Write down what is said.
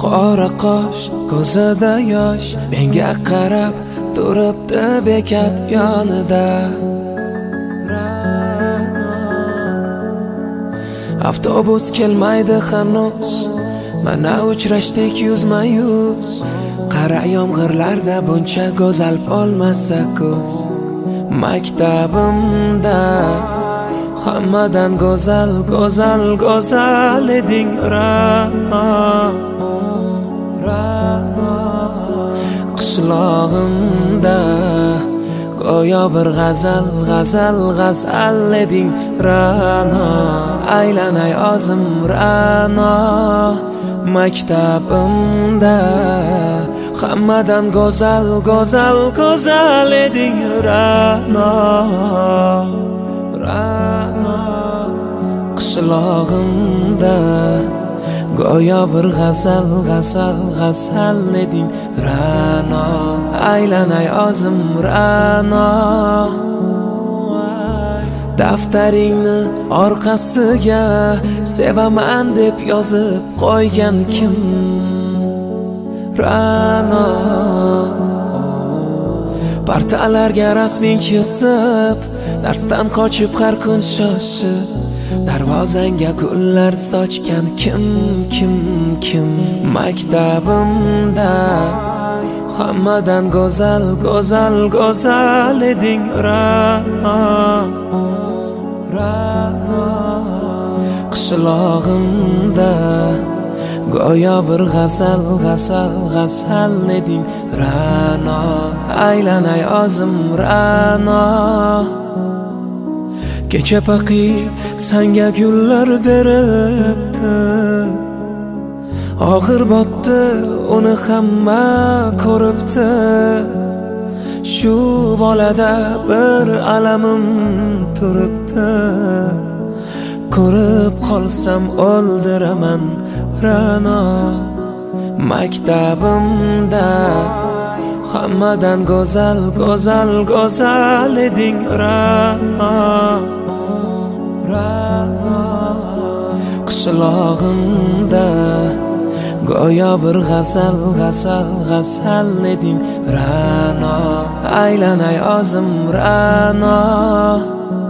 qora qosh, ko'zida yosh, menga qarab turibdi bekat yonida. Avtobus kelmaydi hanuz, mana uchrashdik yuzma-yuz. Qara yomg'irlarda buncha go'zal bo'lmasa ko'z. Maktabimda hammadan go'zal, go'zal, go'zal eding qishlog'imda go'yo bir g'azal, g'azal, g'azal eding Ra'no. Aylanay o'zim Ra'no. Maktabimda hammadan go'zal, go'zal, go'zal eding Ra'no. Qishlog'imda go'yo bir g'azal, g'azal, g'azal eding Ra'no. Aylanay o'zim Ra'no. Daftaringni orqasiga sevaman deb yozib qo'ygan kim? Ra'no. Partalarga rasming chizib, darsdan qochib har kun shoshib, darvozangga gullar sochgan kim? Maktabimda hammadan go'zal, go'zal, go'zal eding Ra'no. Qishlog'imda go'yo bir g'azal, g'azal, g'azal eding Ra'no. Aylanay o'zim Ra'no. Kecha paqir sanga gullar beribdi, og'ir botdi uni hamma ko'ribdi. Shu bolada bir alamim turibdi, ko'rib qolsam o'ldiraman Ra'no. Maktabimda hammadan go'zal, go'zal, go'zal eding Ra'no. Qishlog'imda go'yo bir g'azal, g'azal, g'azal eding Ra'no. Aylanay o'zim Ra'no.